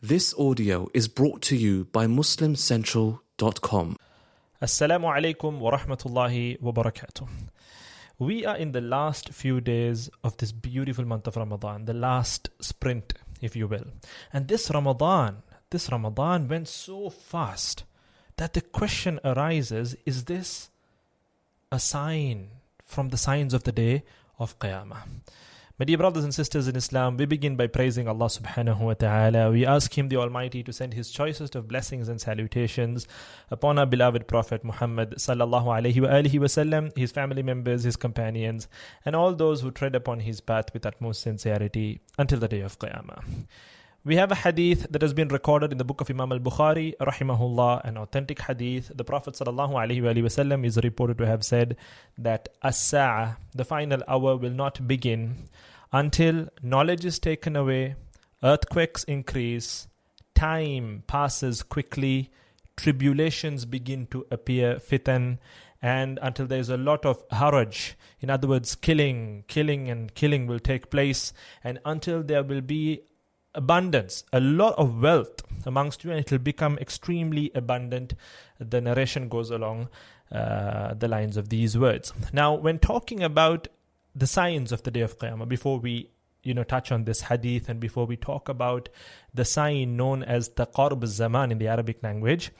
This audio is brought to you by MuslimCentral.com. Assalamu alaikum wa rahmatullahi wa barakatuh. We are in the last few days of this beautiful month of Ramadan, the last sprint, if you will. And this Ramadan went so fast that the question arises, is this a sign from the signs of the day of Qiyamah? My dear brothers and sisters in Islam, we begin by praising Allah subhanahu wa ta'ala. We ask Him, the Almighty, to send His choicest of blessings and salutations upon our beloved Prophet Muhammad sallallahu alayhi wa alihi wa sallam, his family members, his companions, and all those who tread upon his path with utmost sincerity until the day of Qiyamah. We have a hadith that has been recorded in the book of Imam al-Bukhari, rahimahullah, an authentic hadith. The Prophet sallallahu alaihi wasallam is reported to have said that as-sa'ah, the final hour, will not begin until knowledge is taken away, earthquakes increase, time passes quickly, tribulations begin to appear, fitan, and until there is a lot of haraj, in other words, killing will take place, and until there will be abundance, a lot of wealth amongst you, and it will become extremely abundant. The narration goes along the lines of these words. Now, when talking about the signs of the day of Qiyamah, before we touch on this hadith and before we talk about the sign known as taqarub al-zaman in the Arabic language,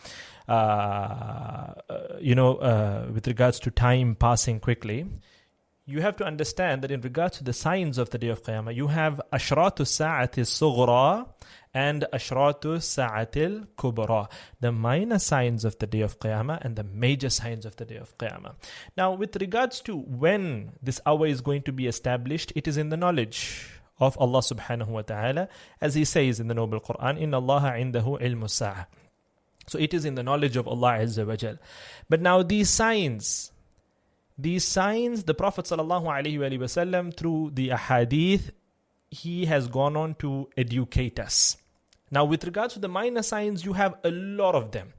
with regards to time passing quickly, you have to understand that in regards to the signs of the day of Qiyamah, you have ashratu sa'ati sughra and ashratu sa'ati kubra, the minor signs of the day of Qiyamah and the major signs of the day of Qiyamah. Now, with regards to when this hour is going to be established, it is in the knowledge of Allah subhanahu wa ta'ala, as He says in the Noble Quran, Inna Allaha indahu ilmu sa'ah. So it is in the knowledge of Allah Azza wa Jal. But now these signs, the Prophet ﷺ, through the ahadith, he has gone on to educate us. Now, with regards to the minor signs, you have a lot of them.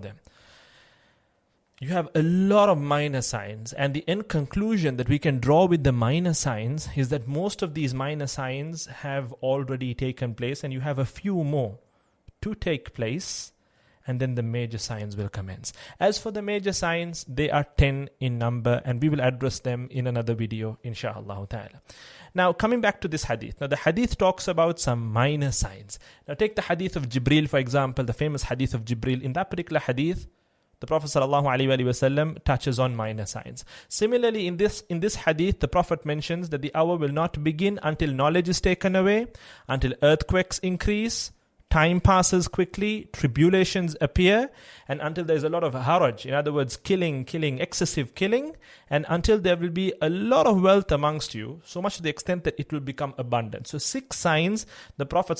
You have a lot of minor signs, and the end conclusion that we can draw with the minor signs is that most of these minor signs have already taken place, and you have a few more to take place, and then the major signs will commence. As for the major signs, they are 10 in number, and we will address them in another video, inshallah ta'ala. Now, coming back to this hadith. Now, the hadith talks about some minor signs. Now, take the hadith of Jibril, for example, the famous hadith of Jibril. In that particular hadith, the Prophet ﷺ touches on minor signs. Similarly, in this hadith, the Prophet mentions that the hour will not begin until knowledge is taken away, until earthquakes increase, time passes quickly, tribulations appear, and until there is a lot of haraj, in other words, killing, excessive killing, and until there will be a lot of wealth amongst you, so much to the extent that it will become abundant. So 6 signs the Prophet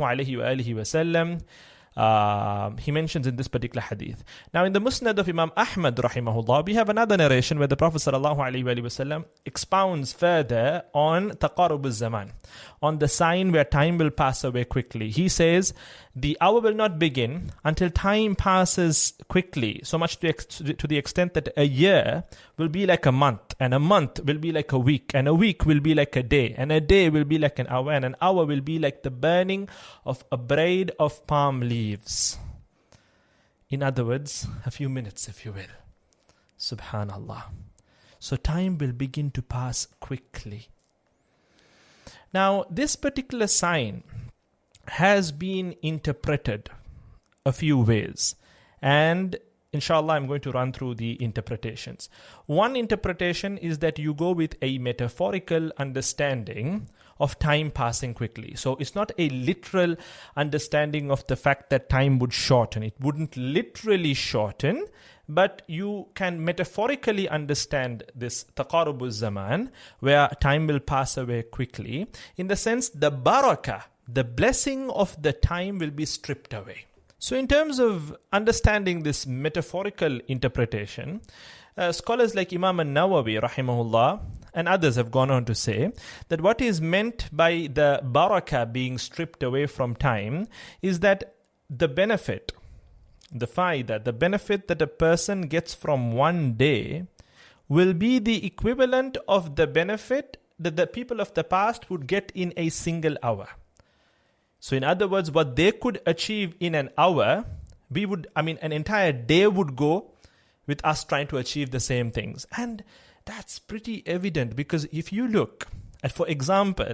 ﷺ he mentions in this particular hadith. Now, in the Musnad of Imam Ahmad rahimahullah, we have another narration where the Prophet ﷺ expounds further on taqarub al-zaman, on the sign where time will pass away quickly. He says, the hour will not begin until time passes quickly, so much to the extent that a year will be like a month, and a month will be like a week, and a week will be like a day, and a day will be like an hour, and an hour will be like the burning of a braid of palm leaves. In other words, a few minutes, if you will. Subhanallah. So time will begin to pass quickly. Now, this particular sign has been interpreted a few ways, and inshallah I'm going to run through the interpretations. One interpretation is that you go with a metaphorical understanding of time passing quickly. So it's not a literal understanding of the fact that time would shorten. It wouldn't literally shorten, but you can metaphorically understand this taqarub al-zaman, where time will pass away quickly, in the sense the barakah, the blessing of the time, will be stripped away. So in terms of understanding this metaphorical interpretation, scholars like Imam al-Nawawi rahimahullah and others have gone on to say that what is meant by the barakah being stripped away from time is that the benefit, the faida, the benefit that a person gets from one day will be the equivalent of the benefit that the people of the past would get in a single hour. So in other words, what they could achieve in an hour, an entire day would go with us trying to achieve the same things. And that's pretty evident, because if you look at, for example,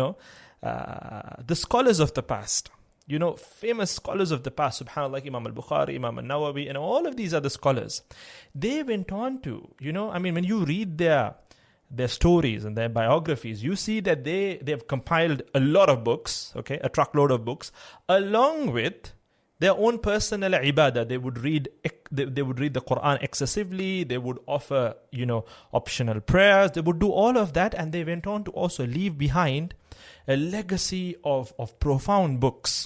the scholars of the past, famous scholars of the past, subhanAllah, like Imam al-Bukhari, Imam al-Nawawi, and all of these other scholars, they went on to, when you read their stories and their biographies, you see that they have compiled a lot of books, okay, a truckload of books, along with their own personal ibadah. They would read the Quran excessively. They would offer, optional prayers. They would do all of that, and they went on to also leave behind a legacy of profound books.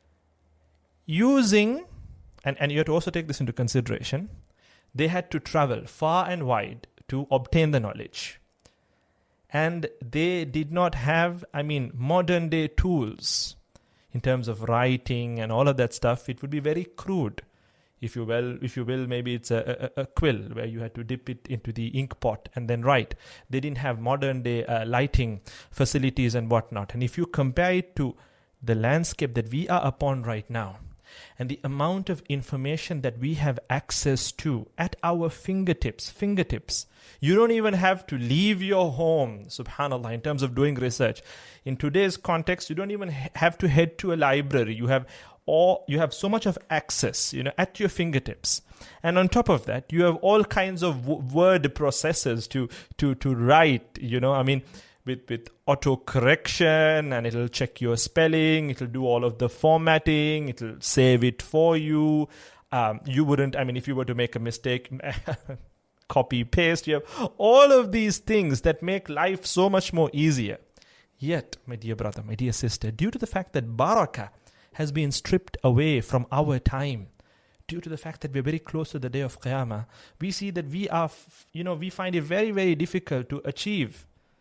Using, and you have to also take this into consideration, they had to travel far and wide to obtain the knowledge. And they did not have, modern day tools in terms of writing and all of that stuff. It would be very crude. If you will, maybe it's a quill where you had to dip it into the ink pot and then write. They didn't have modern day lighting facilities and whatnot. And if you compare it to the landscape that we are upon right now, and the amount of information that we have access to at our fingertips, you don't even have to leave your home, subhanAllah, in terms of doing research. In today's context, you don't even have to head to a library. You have so much of access, at your fingertips. And on top of that, you have all kinds of word processors to write, with auto correction, and it'll check your spelling, it'll do all of the formatting, it'll save it for you. You wouldn't, if you were to make a mistake, copy, paste, you have all of these things that make life so much more easier. Yet, my dear brother, my dear sister, due to the fact that barakah has been stripped away from our time, due to the fact that we're very close to the day of Qiyamah, we see that we are, we find it very, very difficult to achieve,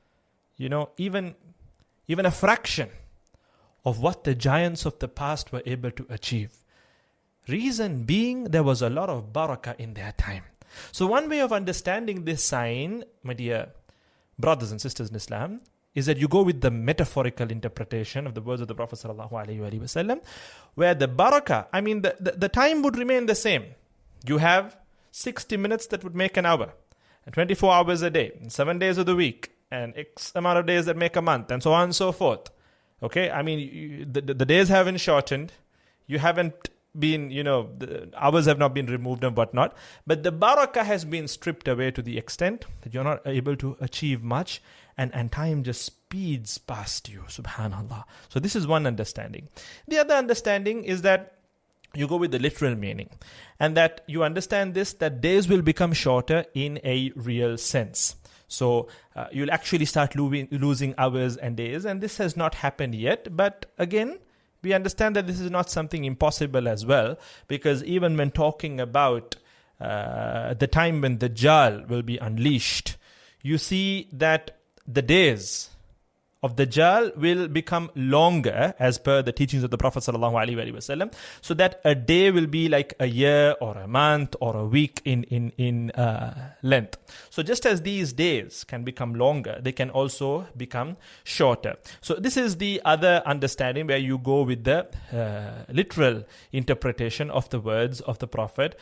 even a fraction of what the giants of the past were able to achieve. Reason being, there was a lot of barakah in their time. So one way of understanding this sign, my dear brothers and sisters in Islam, is that you go with the metaphorical interpretation of the words of the Prophet ﷺ, where the barakah, the time would remain the same. You have 60 minutes that would make an hour, and 24 hours a day, and 7 days of the week, and X amount of days that make a month, and so on and so forth. Okay, the days haven't shortened. You haven't been, the hours have not been removed and whatnot. But the barakah has been stripped away to the extent that you're not able to achieve much, and time just speeds past you, subhanAllah. So this is one understanding. The other understanding is that you go with the literal meaning, and that you understand this, that days will become shorter in a real sense. So you'll actually start losing hours and days, and this has not happened yet. But again, we understand that this is not something impossible as well, because even when talking about the time when the Dajjal will be unleashed, you see that the days of the Dajjal will become longer as per the teachings of the Prophet ﷺ, so that a day will be like a year or a month or a week in length. So just as these days can become longer, they can also become shorter. So this is the other understanding, where you go with the literal interpretation of the words of the Prophet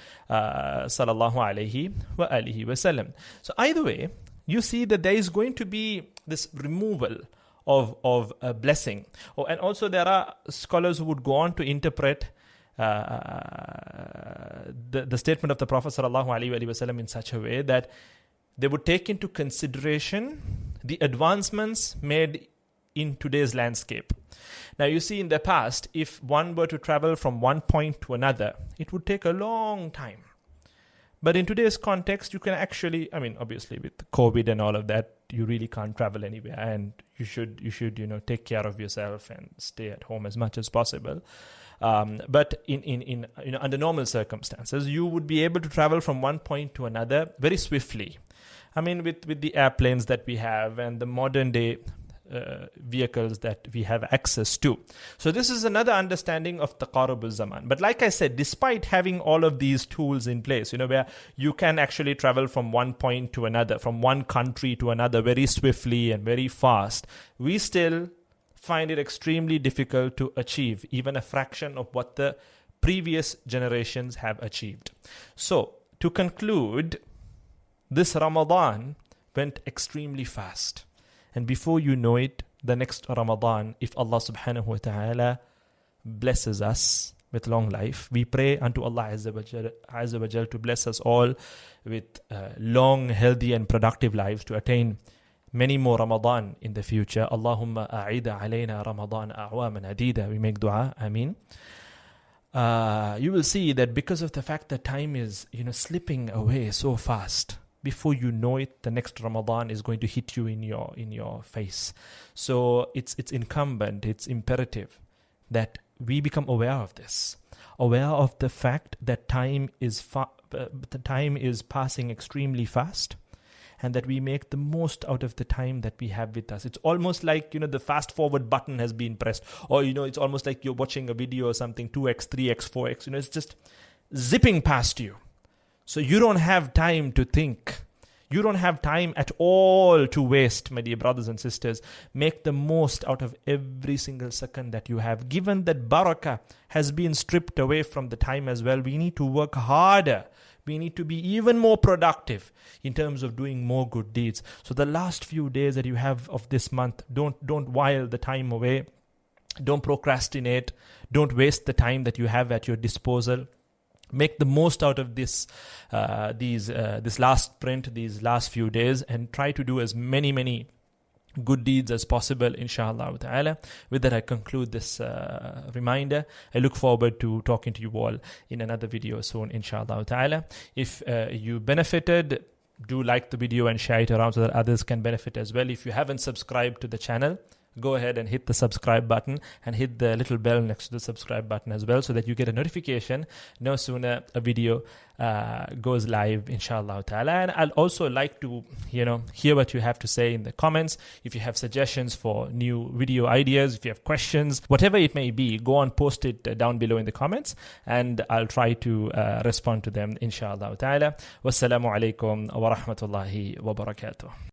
ﷺ. So either way, you see that there is going to be this removal of a blessing. And also there are scholars who would go on to interpret the statement of the Prophet ﷺ in such a way that they would take into consideration the advancements made in today's landscape. Now you see, in the past, if one were to travel from one point to another, it would take a long time. But in today's context, you can actually, obviously with COVID and all of that, you really can't travel anywhere, and you should take care of yourself and stay at home as much as possible. But in under normal circumstances, you would be able to travel from one point to another very swiftly. With the airplanes that we have and the modern day vehicles that we have access to. So this is another understanding of taqarub al-zaman. But like I said, despite having all of these tools in place, where you can actually travel from one point to another, from one country to another very swiftly and very fast, we still find it extremely difficult to achieve even a fraction of what the previous generations have achieved. So, to conclude, this Ramadan went extremely fast. And before you know it, the next Ramadan, if Allah subhanahu wa ta'ala blesses us with long life, we pray unto Allah Azza wa Jal to bless us all with long, healthy and productive lives to attain many more Ramadan in the future. Allahumma a'ida alayna Ramadan a'waman adida. We make dua. Ameen. You will see that because of the fact that time is, slipping away so fast, before you know it, the next Ramadan is going to hit you in your face. So it's incumbent, it's imperative that we become aware of this, aware of the fact that time is passing extremely fast, and that we make the most out of the time that we have with us. It's almost like, the fast forward button has been pressed, or, it's almost like you're watching a video or something, 2x, 3x, 4x, it's just zipping past you. So you don't have time to think. You don't have time at all to waste, my dear brothers and sisters. Make the most out of every single second that you have. Given that barakah has been stripped away from the time as well, we need to work harder. We need to be even more productive in terms of doing more good deeds. So the last few days that you have of this month, don't while the time away. Don't procrastinate. Don't waste the time that you have at your disposal. Make the most out of this last sprint, these last few days, and try to do as many good deeds as possible, inshallah ta'ala. With that, I conclude this reminder. I look forward to talking to you all in another video soon, inshallah ta'ala. If you benefited, do like the video and share it around so that others can benefit as well. If you haven't subscribed to the channel, go ahead and hit the subscribe button and hit the little bell next to the subscribe button as well, so that you get a notification no sooner a video goes live, inshallah ta'ala. And I'll also like to hear what you have to say in the comments. If you have suggestions for new video ideas, if you have questions, whatever it may be, go on, post it down below in the comments, and I'll try to respond to them, inshallah ta'ala. Wassalamu alaikum wa rahmatullahi wa barakatuh.